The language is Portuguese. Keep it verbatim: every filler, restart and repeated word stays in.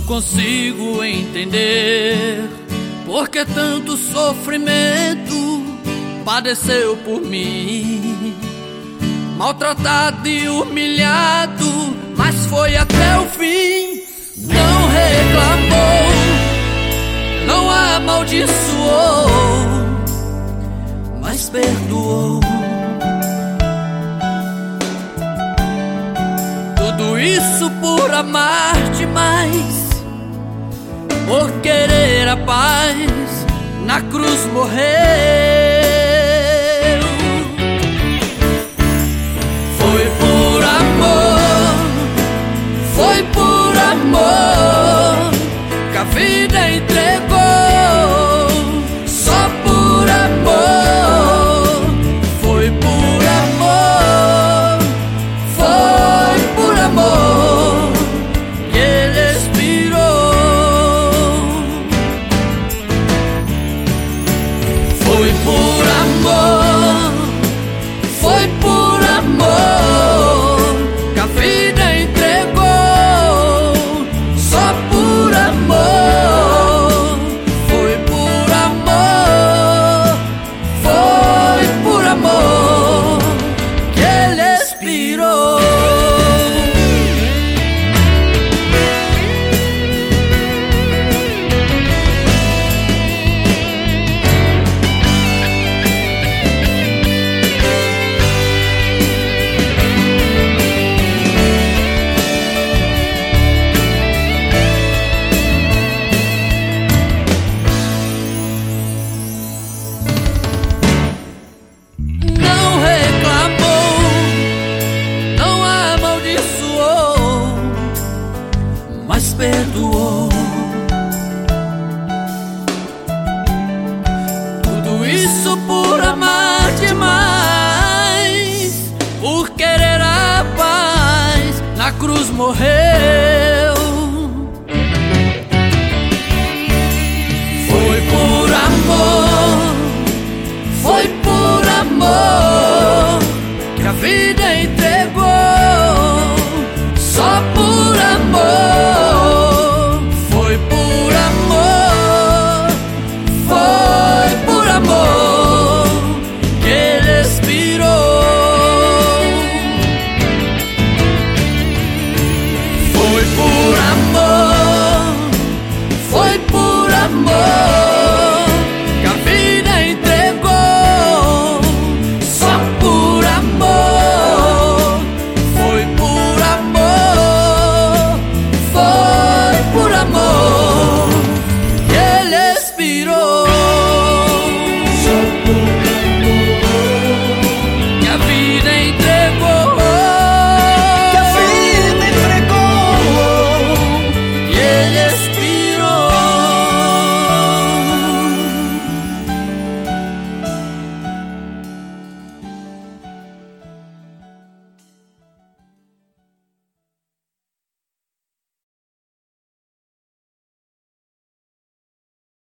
consigo entender por que tanto sofrimento padeceu por mim. Maltratado e humilhado, mas foi até o fim. Não reclamou, não amaldiçoou, mas perdoou. Tudo isso por amar demais, por querer a paz, na cruz morreu. Foi por amor, foi por amor que a vida entregou. Só por amor, foi por amor, foi por amor que ele expirou. Foi por amor, foi por amor que a vida entregou. Só por amor, foi por amor, foi por amor que ele expirou. Mas perdoou. Tudo isso por amar demais, por querer a paz, na cruz morreu.